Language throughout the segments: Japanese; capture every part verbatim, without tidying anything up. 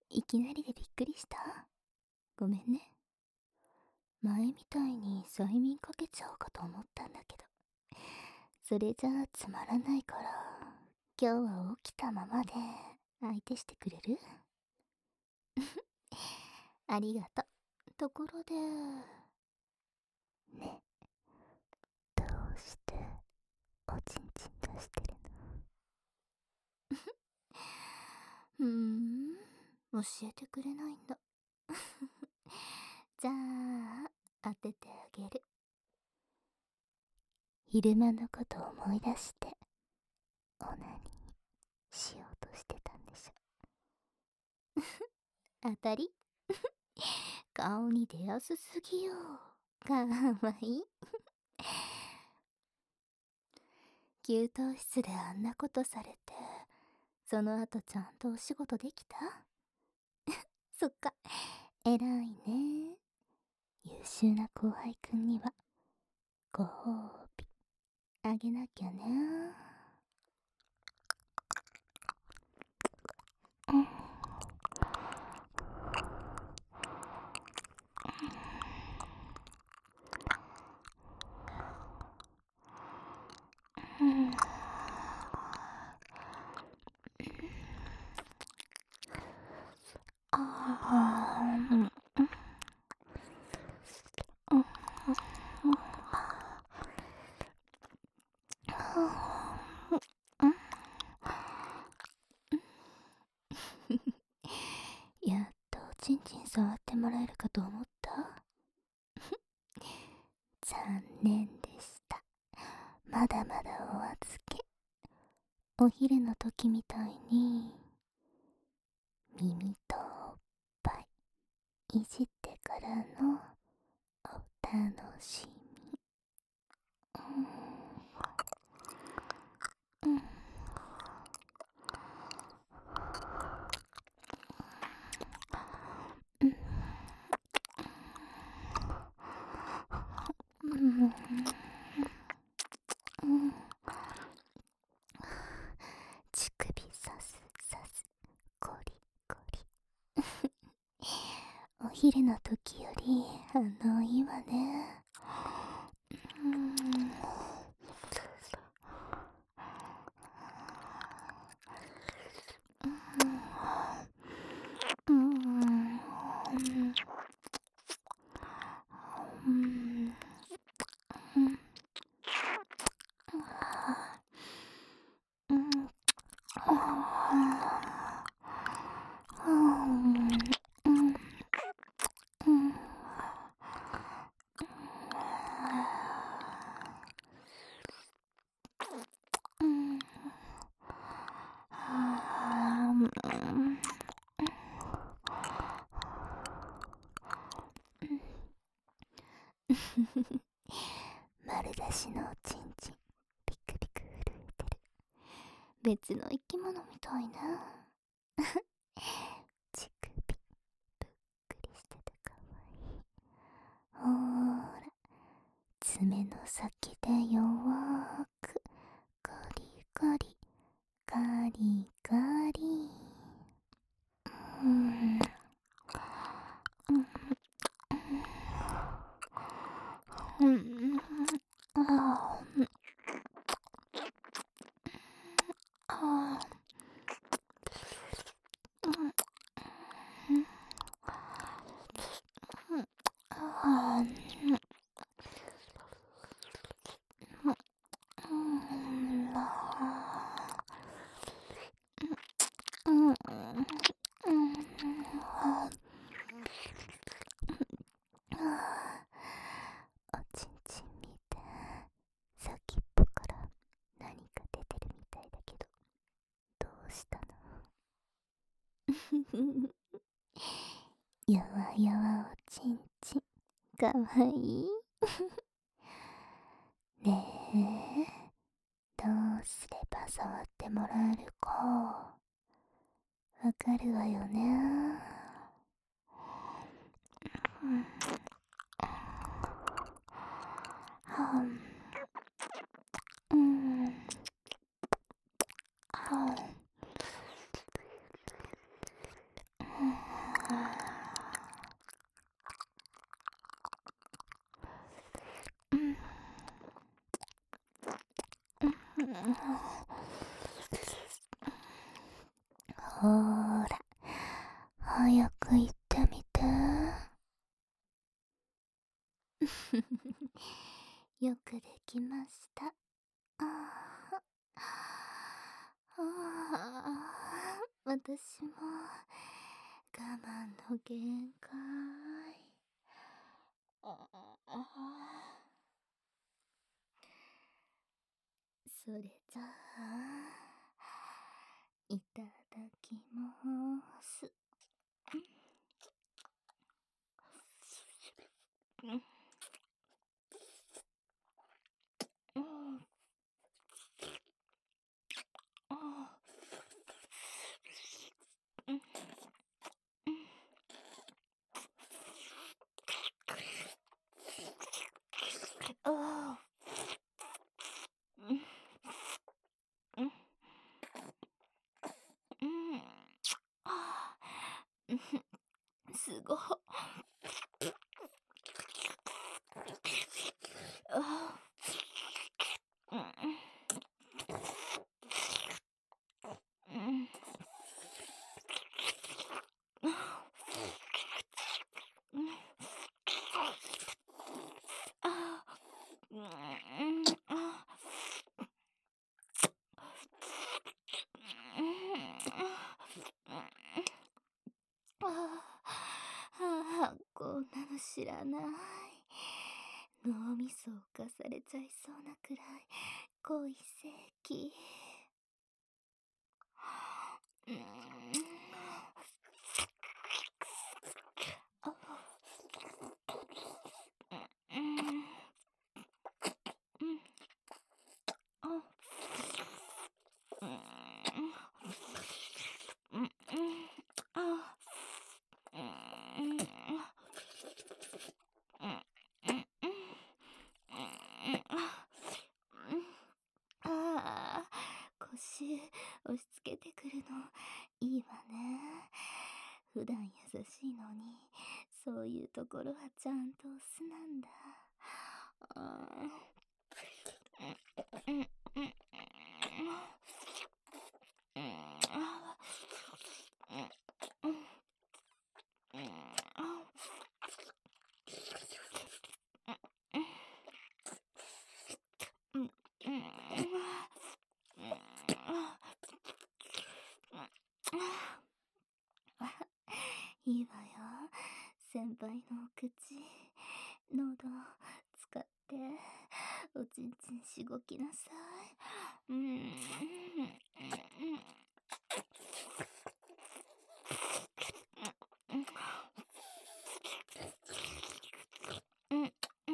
いきなりでびっくりした。ごめんね。前みたいに催眠かけちゃおうかと思ったんだけど、それじゃあつまらないから、今日は起きたままで相手してくれる？ありがとう。ところで、ね、どうしておちんちん出してるの？うーん、教えてくれないんだ。じゃあ、当ててあげる。昼間のこと思い出して、オナニーしようとしてたんでしょ。当たり？顔に出やすすぎよ。かわいい。給湯室であんなことされて、その後ちゃんとお仕事できた？そっか、偉いね。優秀な後輩くんにはご褒美あげなきゃね。うん。うん。あー、うん。うん。やっとおちんちん触ってもらえるかと思った。残念でした。まだまだお預け。お昼の時みたいに耳とおっぱいいじってからのお楽しみ。うん。うん。うん。うん。乳首さすさす、ゴリゴリ。お昼の時より反応いいわね。うん。うん。うん。うん。うん。うん。丸出しのおちんちん、ピクピク震えてる。別の生き物みたいな。乳首、ぷっくりしててかわいい。ほーら、爪の先で弱く、ガリガリ、ガリガリ。うん。うん。うん。あー、あー、うん。あー、うん。うん。うん。おちんちん見て、先っぽから何か出てるみたいだけど、どうしたの？やわやわおちんちん、かわいい。ねえ、どうすれば触ってもらえるかわかるわよね。うん。はん。うん。はん。 ほーら、早く行ってみて。よくできました。ああ、ああ、私も我慢の限界。ああ、それじゃあ、いただきます。うん、あうん、あうん、うん、うん、あうん、すごい。あうん、うん、うん、あうん、あうん、ああ、こんなの知らない。脳みそを侵されちゃいそうなくらい濃い咳。うん、あうん、うん、あうん、うん、あうん、うん、うん、ああ、腰押し付けてくるのいいわね。普段優しいのに、そういうところはちゃんとオスなんだ。あーうん、うん、うん、うん、あうん、うん、あうん、うん、うん、いいわよ。先輩のお口、喉使っておちんちんしごきなさい。うん、うん、うん、うん、うん、うん、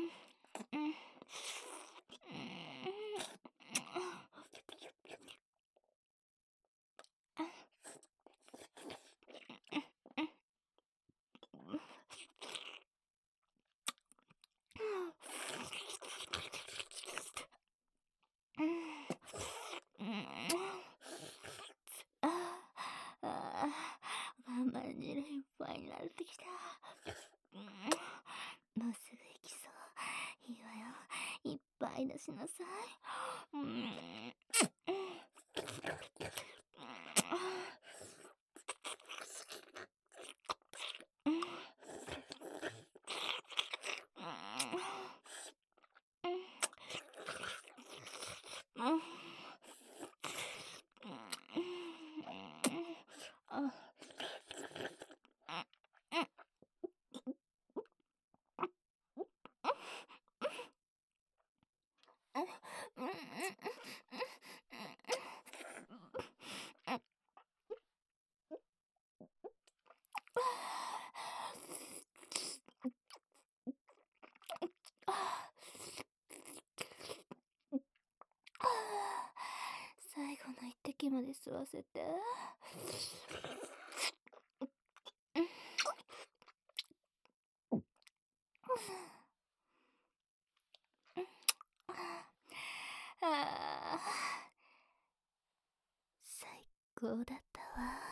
うん、ああ、我慢汁いっぱいになってきた。うん、もうすぐ行きそう。いいわよ。いっぱい出しなさい。うん、うん、うん、うん、うん、あ、うん、うん、最後の一滴まで吸わせて。ああ、最高だったわ。